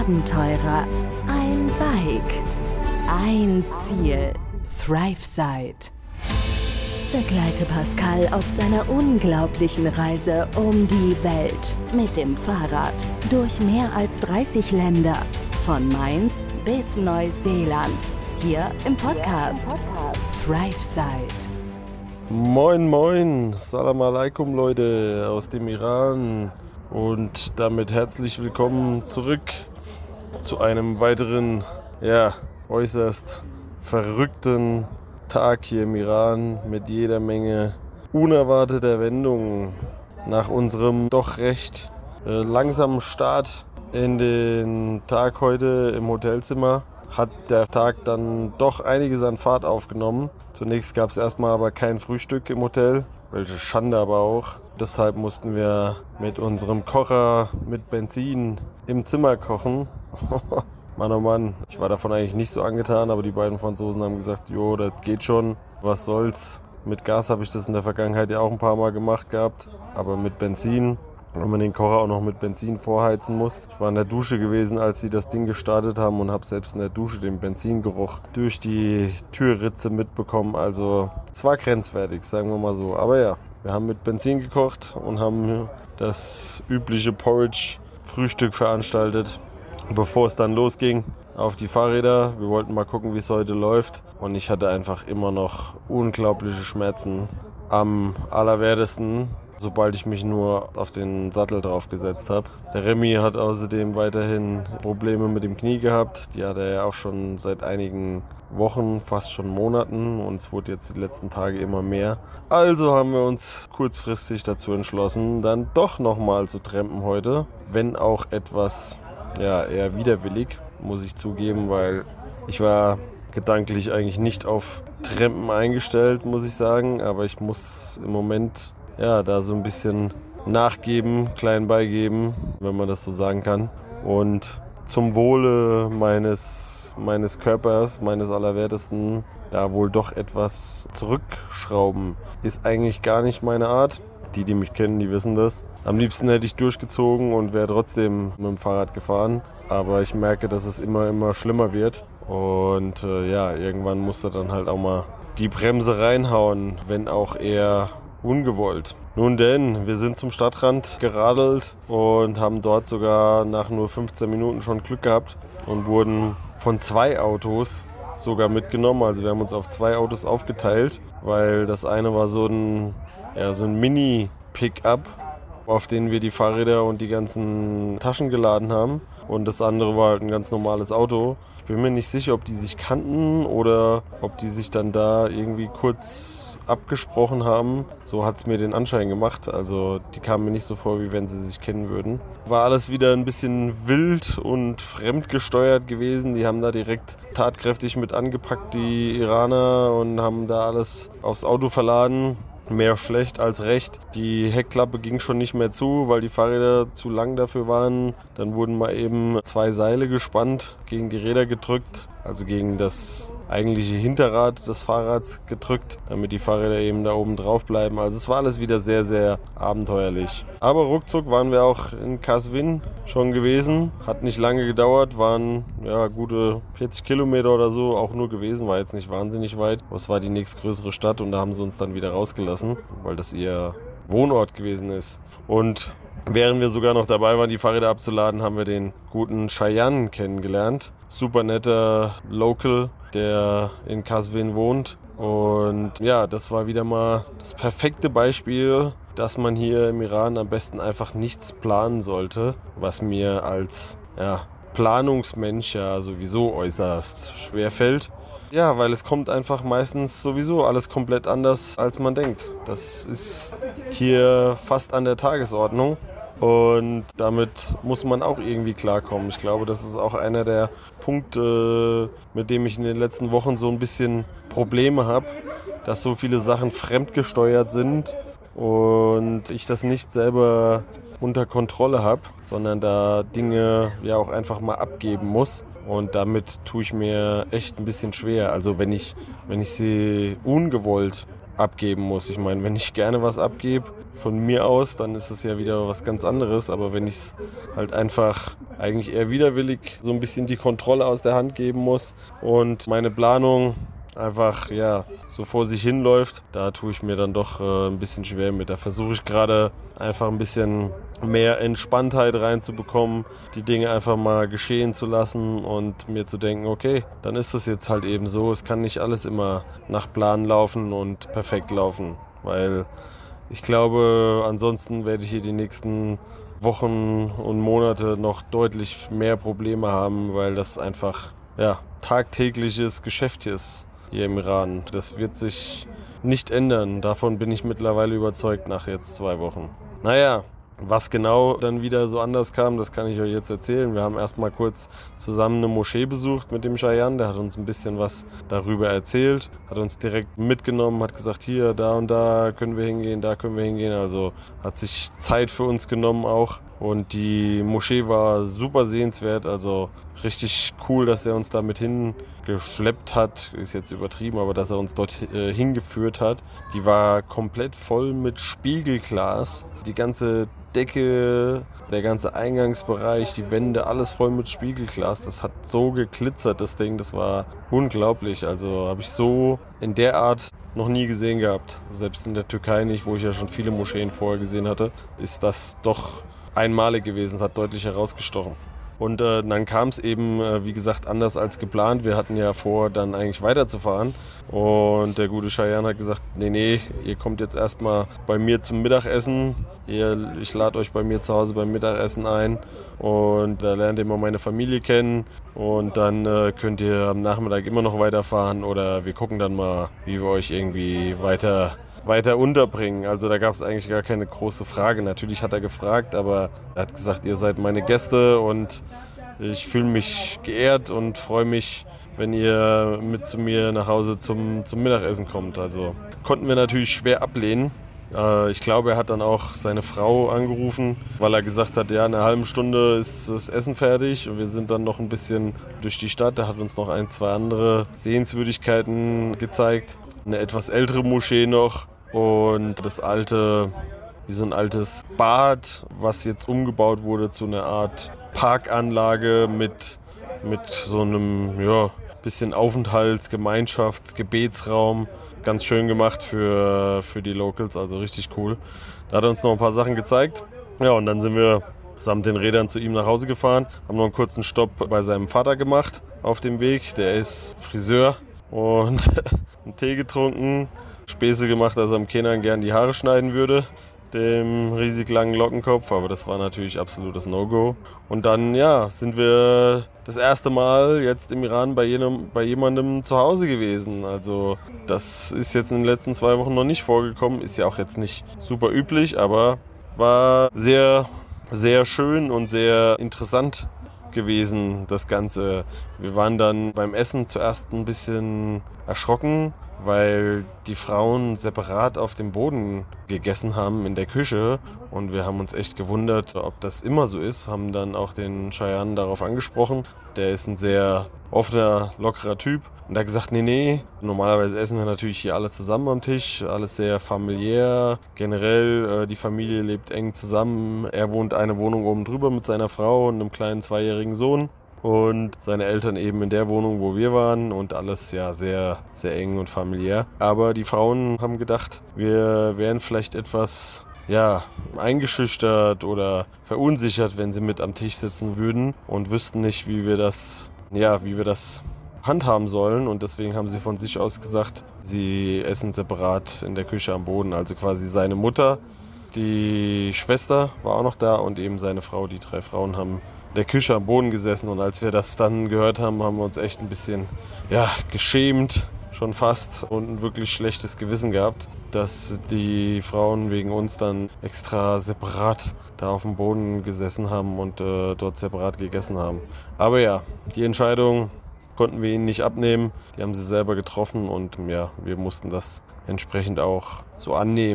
Abenteurer, ein Bike, ein Ziel. ThriveSide. Begleite Pascal auf seiner unglaublichen Reise um die Welt mit dem Fahrrad durch mehr als 30 Länder, von Mainz bis Neuseeland, hier im Podcast ThriveSide. Moin moin, Salam alaikum Leute aus dem Iran und damit herzlich willkommen zurück zu einem weiteren, äußerst verrückten Tag hier im Iran mit jeder Menge unerwarteter Wendungen. Nach unserem doch recht langsamen Start in den Tag heute im Hotelzimmer hat der Tag dann doch einiges an Fahrt aufgenommen. Zunächst gab es erstmal aber kein Frühstück im Hotel, welche Schande aber auch. Deshalb mussten wir mit unserem Kocher mit Benzin im Zimmer kochen. Mann, oh Mann, ich war davon eigentlich nicht so angetan, aber die beiden Franzosen haben gesagt, jo, das geht schon, was soll's. Mit Gas habe ich das in der Vergangenheit ja auch ein paar Mal gemacht gehabt, aber mit Benzin, wenn man den Kocher auch noch mit Benzin vorheizen muss. Ich war in der Dusche gewesen, als sie das Ding gestartet haben und habe selbst in der Dusche den Benzingeruch durch die Türritze mitbekommen. Also es war grenzwertig, sagen wir mal so. Aber ja, wir haben mit Benzin gekocht und haben das übliche Porridge-Frühstück veranstaltet, bevor es dann losging auf die Fahrräder. Wir wollten mal gucken, wie es heute läuft. Und ich hatte einfach immer noch unglaubliche Schmerzen am allerwertesten, sobald ich mich nur auf den Sattel drauf gesetzt habe. Der Remy hat außerdem weiterhin Probleme mit dem Knie gehabt. Die hat er ja auch schon seit einigen Wochen, fast schon Monaten. Und es wurde jetzt die letzten Tage immer mehr. Also haben wir uns kurzfristig dazu entschlossen, dann doch nochmal zu trampen heute. Wenn auch etwas eher widerwillig, muss ich zugeben, weil ich war gedanklich eigentlich nicht auf Trampen eingestellt, muss ich sagen. Aber ich muss im Moment da so ein bisschen nachgeben, klein beigeben, wenn man das so sagen kann. Und zum Wohle meines Körpers, meines Allerwertesten, da wohl doch etwas zurückschrauben, ist eigentlich gar nicht meine Art. Die mich kennen, die wissen das. Am liebsten hätte ich durchgezogen und wäre trotzdem mit dem Fahrrad gefahren. Aber ich merke, dass es immer schlimmer wird. Und irgendwann muss er dann halt auch mal die Bremse reinhauen, wenn auch eher ungewollt. Nun denn, wir sind zum Stadtrand geradelt und haben dort sogar nach nur 15 Minuten schon Glück gehabt und wurden von 2 Autos sogar mitgenommen. Also wir haben uns auf 2 Autos aufgeteilt, weil das eine war so ein Mini-Pickup, auf den wir die Fahrräder und die ganzen Taschen geladen haben. Und das andere war halt ein ganz normales Auto. Ich bin mir nicht sicher, ob die sich kannten oder ob die sich dann da irgendwie kurz abgesprochen haben. So hat es mir den Anschein gemacht. Also die kamen mir nicht so vor, wie wenn sie sich kennen würden. War alles wieder ein bisschen wild und fremdgesteuert gewesen. Die haben da direkt tatkräftig mit angepackt, die Iraner, und haben da alles aufs Auto verladen. Mehr schlecht als recht. Die Heckklappe ging schon nicht mehr zu, weil die Fahrräder zu lang dafür waren. Dann wurden mal eben 2 Seile gespannt, gegen die Räder gedrückt, also gegen das eigentliche Hinterrad des Fahrrads gedrückt, damit die Fahrräder eben da oben drauf bleiben. Also es war alles wieder sehr, sehr abenteuerlich. Aber ruckzuck waren wir auch in Qazvin schon gewesen. Hat nicht lange gedauert, waren gute 40 Kilometer oder so auch nur gewesen, war jetzt nicht wahnsinnig weit. Aber es war die nächstgrößere Stadt und da haben sie uns dann wieder rausgelassen, weil das ihr Wohnort gewesen ist. Und während wir sogar noch dabei waren, die Fahrräder abzuladen, haben wir den guten Cheyenne kennengelernt. Super netter Local, der in Qazvin wohnt. Und das war wieder mal das perfekte Beispiel, dass man hier im Iran am besten einfach nichts planen sollte, was mir als Planungsmensch sowieso äußerst schwer fällt. Ja, weil es kommt einfach meistens sowieso alles komplett anders, als man denkt. Das ist hier fast an der Tagesordnung. Und damit muss man auch irgendwie klarkommen. Ich glaube, das ist auch einer der Punkte, mit dem ich in den letzten Wochen so ein bisschen Probleme habe, dass so viele Sachen fremdgesteuert sind und ich das nicht selber unter Kontrolle habe, sondern da Dinge auch einfach mal abgeben muss. Und damit tue ich mir echt ein bisschen schwer. Also wenn ich sie ungewollt abgeben muss. Ich meine, wenn ich gerne was abgebe, von mir aus, dann ist es ja wieder was ganz anderes. Aber wenn ich es halt einfach eigentlich eher widerwillig so ein bisschen die Kontrolle aus der Hand geben muss und meine Planung einfach so vor sich hinläuft, da tue ich mir dann doch ein bisschen schwer mit. Da versuche ich gerade einfach ein bisschen mehr Entspanntheit reinzubekommen, die Dinge einfach mal geschehen zu lassen und mir zu denken, okay, dann ist das jetzt halt eben so. Es kann nicht alles immer nach Plan laufen und perfekt laufen, weil ich glaube, ansonsten werde ich hier die nächsten Wochen und Monate noch deutlich mehr Probleme haben, weil das einfach tagtägliches Geschäft ist hier im Iran. Das wird sich nicht ändern. Davon bin ich mittlerweile überzeugt nach jetzt 2 Wochen. Naja, was genau dann wieder so anders kam, das kann ich euch jetzt erzählen. Wir haben erstmal kurz zusammen eine Moschee besucht mit dem Shayan. Der hat uns ein bisschen was darüber erzählt, hat uns direkt mitgenommen, hat gesagt, hier, da und da können wir hingehen, da können wir hingehen. Also hat sich Zeit für uns genommen auch. Und die Moschee war super sehenswert, also richtig cool, dass er uns da mit hingeschleppt hat. Ist jetzt übertrieben, aber dass er uns dort hingeführt hat. Die war komplett voll mit Spiegelglas. Die ganze Decke, der ganze Eingangsbereich, die Wände, alles voll mit Spiegelglas. Das hat so geglitzert, das Ding, das war unglaublich. Also habe ich so in der Art noch nie gesehen gehabt. Selbst in der Türkei nicht, wo ich ja schon viele Moscheen vorher gesehen hatte, ist das doch einmalig gewesen. Es hat deutlich herausgestochen. Und dann kam es eben, wie gesagt, anders als geplant. Wir hatten ja vor, dann eigentlich weiterzufahren. Und der gute Shayan hat gesagt, nee, ihr kommt jetzt erstmal bei mir zum Mittagessen. Ich lade euch bei mir zu Hause beim Mittagessen ein. Und da lernt ihr mal meine Familie kennen. Und dann könnt ihr am Nachmittag immer noch weiterfahren. Oder wir gucken dann mal, wie wir euch irgendwie weiter unterbringen. Also da gab es eigentlich gar keine große Frage. Natürlich hat er gefragt, aber er hat gesagt, ihr seid meine Gäste und ich fühle mich geehrt und freue mich, wenn ihr mit zu mir nach Hause zum Mittagessen kommt. Also konnten wir natürlich schwer ablehnen. Ich glaube, er hat dann auch seine Frau angerufen, weil er gesagt hat, ja, in einer halben Stunde ist das Essen fertig und wir sind dann noch ein bisschen durch die Stadt. Er hat uns noch 1, 2 andere Sehenswürdigkeiten gezeigt. Eine etwas ältere Moschee noch. Und das alte, wie so ein altes Bad, was jetzt umgebaut wurde zu einer Art Parkanlage mit so einem bisschen Aufenthalts-, Gemeinschafts-, Gebetsraum. Ganz schön gemacht für die Locals, also richtig cool. Da hat er uns noch ein paar Sachen gezeigt. Ja, und dann sind wir samt den Rädern zu ihm nach Hause gefahren, haben noch einen kurzen Stopp bei seinem Vater gemacht auf dem Weg. Der ist Friseur und einen Tee getrunken. Späße gemacht, dass er am Kenan gern die Haare schneiden würde, dem riesig langen Lockenkopf, aber das war natürlich absolutes No-Go. Und dann, sind wir das erste Mal jetzt im Iran bei jemandem zu Hause gewesen. Also das ist jetzt in den letzten 2 Wochen noch nicht vorgekommen, ist ja auch jetzt nicht super üblich, aber war sehr, sehr schön und sehr interessant gewesen, das Ganze. Wir waren dann beim Essen zuerst ein bisschen erschrocken, weil die Frauen separat auf dem Boden gegessen haben in der Küche und wir haben uns echt gewundert, ob das immer so ist, haben dann auch den Shayan darauf angesprochen. Der ist ein sehr offener, lockerer Typ und er hat gesagt, nee, normalerweise essen wir natürlich hier alle zusammen am Tisch, alles sehr familiär, generell die Familie lebt eng zusammen, er wohnt eine Wohnung oben drüber mit seiner Frau und einem kleinen 2-jährigen Sohn. Und seine Eltern eben in der Wohnung, wo wir waren und alles sehr, sehr eng und familiär. Aber die Frauen haben gedacht, wir wären vielleicht etwas eingeschüchtert oder verunsichert, wenn sie mit am Tisch sitzen würden und wüssten nicht, wie wir das handhaben sollen. Und deswegen haben sie von sich aus gesagt, sie essen separat in der Küche am Boden. Also quasi seine Mutter, die Schwester war auch noch da und eben seine Frau. Die 3 Frauen haben in der Küche am Boden gesessen und als wir das dann gehört haben, haben wir uns echt ein bisschen geschämt, schon fast, und ein wirklich schlechtes Gewissen gehabt, dass die Frauen wegen uns dann extra separat da auf dem Boden gesessen haben und dort separat gegessen haben. Aber ja, die Entscheidung konnten wir ihnen nicht abnehmen, die haben sie selber getroffen und wir mussten das entsprechend auch so annehmen.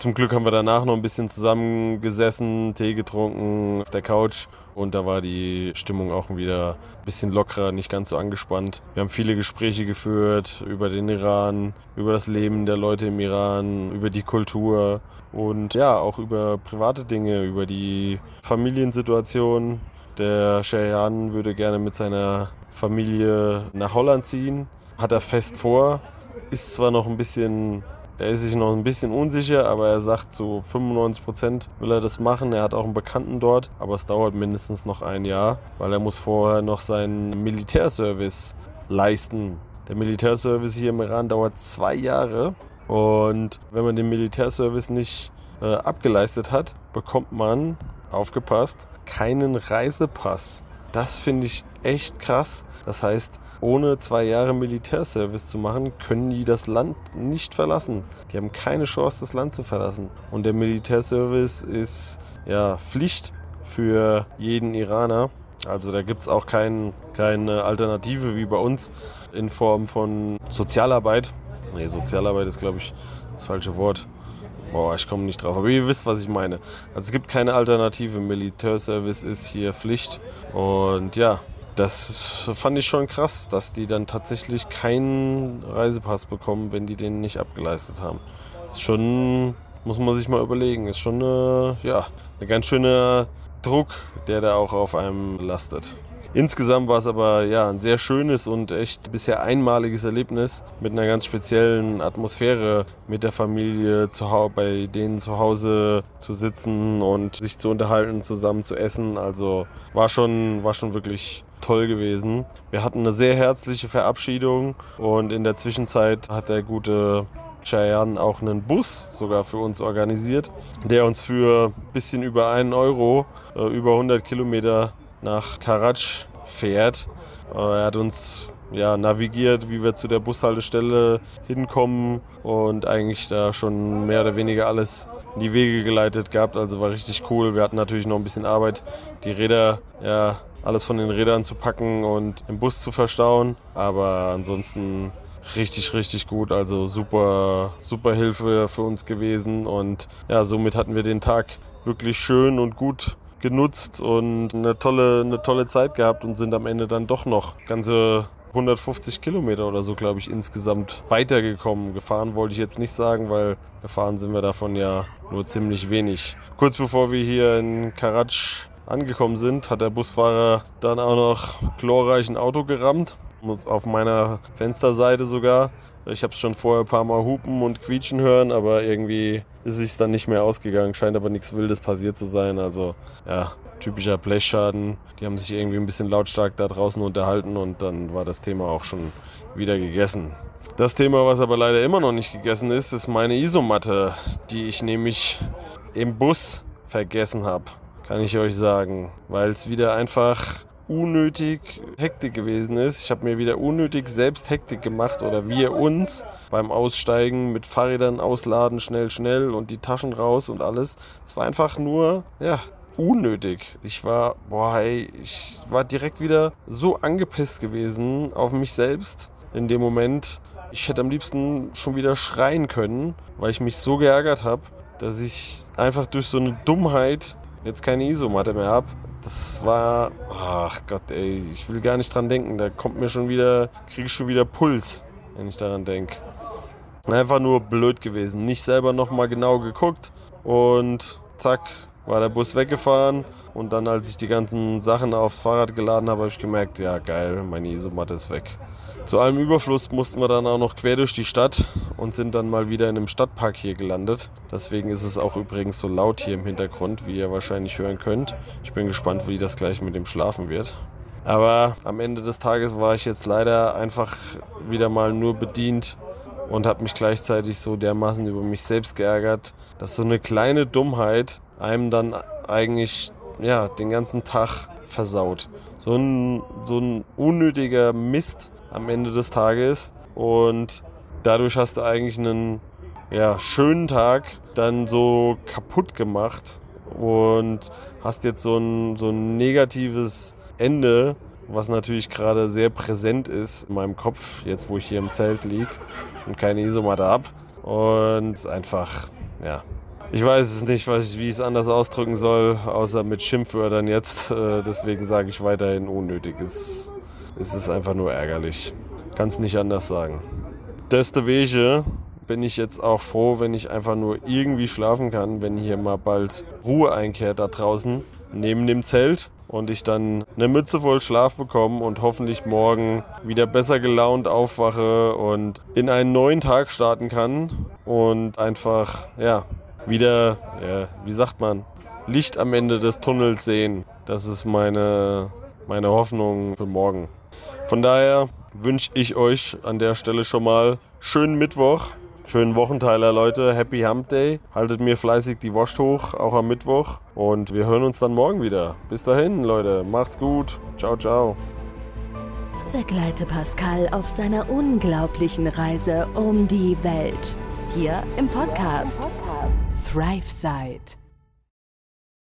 Zum Glück haben wir danach noch ein bisschen zusammengesessen, Tee getrunken auf der Couch und da war die Stimmung auch wieder ein bisschen lockerer, nicht ganz so angespannt. Wir haben viele Gespräche geführt über den Iran, über das Leben der Leute im Iran, über die Kultur und ja, auch über private Dinge, über die Familiensituation. Der Shayan würde gerne mit seiner Familie nach Holland ziehen, hat er fest vor, ist zwar noch ein bisschen... Er ist sich noch ein bisschen unsicher, aber er sagt, zu 95% will er das machen. Er hat auch einen Bekannten dort, aber es dauert mindestens noch ein Jahr, weil er muss vorher noch seinen Militärservice leisten. Der Militärservice hier im Iran dauert 2 Jahre und wenn man den Militärservice nicht abgeleistet hat, bekommt man, aufgepasst, keinen Reisepass. Das finde ich echt krass. Das heißt, ohne 2 Jahre Militärservice zu machen, können die das Land nicht verlassen. Die haben keine Chance, das Land zu verlassen. Und der Militärservice ist ja Pflicht für jeden Iraner. Also da gibt es auch keine Alternative wie bei uns in Form von Sozialarbeit. Nee, Sozialarbeit ist, glaube ich, das falsche Wort. Boah, ich komme nicht drauf. Aber ihr wisst, was ich meine. Also es gibt keine Alternative. Militärservice ist hier Pflicht. Und ja, das fand ich schon krass, dass die dann tatsächlich keinen Reisepass bekommen, wenn die den nicht abgeleistet haben. Ist schon, muss man sich mal überlegen, ist schon eine ganz schöner Druck, der da auch auf einem lastet. Insgesamt war es aber ja ein sehr schönes und echt bisher einmaliges Erlebnis mit einer ganz speziellen Atmosphäre mit der Familie bei denen zu Hause zu sitzen und sich zu unterhalten, zusammen zu essen. Also war schon wirklich toll gewesen. Wir hatten eine sehr herzliche Verabschiedung und in der Zwischenzeit hat der gute Shayan auch einen Bus sogar für uns organisiert, der uns für ein bisschen über 1 Euro über 100 Kilometer nach Karaj fährt. Er hat uns navigiert, wie wir zu der Bushaltestelle hinkommen und eigentlich da schon mehr oder weniger alles in die Wege geleitet gehabt. Also war richtig cool. Wir hatten natürlich noch ein bisschen Arbeit, die Räder, alles von den Rädern zu packen und im Bus zu verstauen. Aber ansonsten richtig, richtig gut. Also super, super Hilfe für uns gewesen. Und ja, somit hatten wir den Tag wirklich schön und gut genutzt und eine tolle Zeit gehabt und sind am Ende dann doch noch ganze 150 Kilometer oder so, glaube ich, insgesamt weitergekommen. Gefahren wollte ich jetzt nicht sagen, weil gefahren sind wir davon ja nur ziemlich wenig. Kurz bevor wir hier in Karaj angekommen sind, hat der Busfahrer dann auch noch glorreich ein Auto gerammt. Auf meiner Fensterseite sogar. Ich habe es schon vorher ein paar Mal hupen und quietschen hören, aber irgendwie ist es dann nicht mehr ausgegangen. Scheint aber nichts Wildes passiert zu sein. Also ja, typischer Blechschaden. Die haben sich irgendwie ein bisschen lautstark da draußen unterhalten und dann war das Thema auch schon wieder gegessen. Das Thema, was aber leider immer noch nicht gegessen ist, ist meine Isomatte, die ich nämlich im Bus vergessen habe, kann ich euch sagen, weil es wieder einfach unnötig Hektik gewesen ist. Ich habe mir wieder unnötig selbst Hektik gemacht oder wir uns beim Aussteigen mit Fahrrädern ausladen, schnell und die Taschen raus und alles. Es war einfach nur, unnötig. Ich war direkt wieder so angepisst gewesen auf mich selbst in dem Moment. Ich hätte am liebsten schon wieder schreien können, weil ich mich so geärgert habe, dass ich einfach durch so eine Dummheit jetzt keine Isomatte mehr habe. Das war, ach Gott, ey, ich will gar nicht dran denken. Da kriege ich schon wieder Puls, wenn ich daran denke. Einfach nur blöd gewesen. Nicht selber nochmal genau geguckt und zack, war der Bus weggefahren. Und dann, als ich die ganzen Sachen aufs Fahrrad geladen habe, habe ich gemerkt, ja geil, meine Isomatte ist weg. Zu allem Überfluss mussten wir dann auch noch quer durch die Stadt und sind dann mal wieder in einem Stadtpark hier gelandet. Deswegen ist es auch übrigens so laut hier im Hintergrund, wie ihr wahrscheinlich hören könnt. Ich bin gespannt, wie das gleich mit dem Schlafen wird. Aber am Ende des Tages war ich jetzt leider einfach wieder mal nur bedient und habe mich gleichzeitig so dermaßen über mich selbst geärgert, dass so eine kleine Dummheit einem dann eigentlich den ganzen Tag versaut. So ein unnötiger Mist am Ende des Tages und dadurch hast du eigentlich einen schönen Tag dann so kaputt gemacht und hast jetzt so ein negatives Ende, was natürlich gerade sehr präsent ist in meinem Kopf, jetzt wo ich hier im Zelt liege und keine Isomatte habe und einfach, Ich weiß es nicht, wie ich es anders ausdrücken soll, außer mit Schimpfwörtern jetzt. Deswegen sage ich weiterhin unnötig. Es ist einfach nur ärgerlich. Kann es nicht anders sagen. Deswegen bin ich jetzt auch froh, wenn ich einfach nur irgendwie schlafen kann, wenn hier mal bald Ruhe einkehrt da draußen neben dem Zelt und ich dann eine Mütze voll Schlaf bekomme und hoffentlich morgen wieder besser gelaunt aufwache und in einen neuen Tag starten kann und einfach, wieder, wie sagt man, Licht am Ende des Tunnels sehen. Das ist meine Hoffnung für morgen. Von daher wünsche ich euch an der Stelle schon mal schönen Mittwoch, schönen Wochenteiler, Leute. Happy Hump Day. Haltet mir fleißig die Wurst hoch, auch am Mittwoch. Und wir hören uns dann morgen wieder. Bis dahin, Leute. Macht's gut. Ciao, ciao. Begleite Pascal auf seiner unglaublichen Reise um die Welt. Hier im Podcast ThriveSide.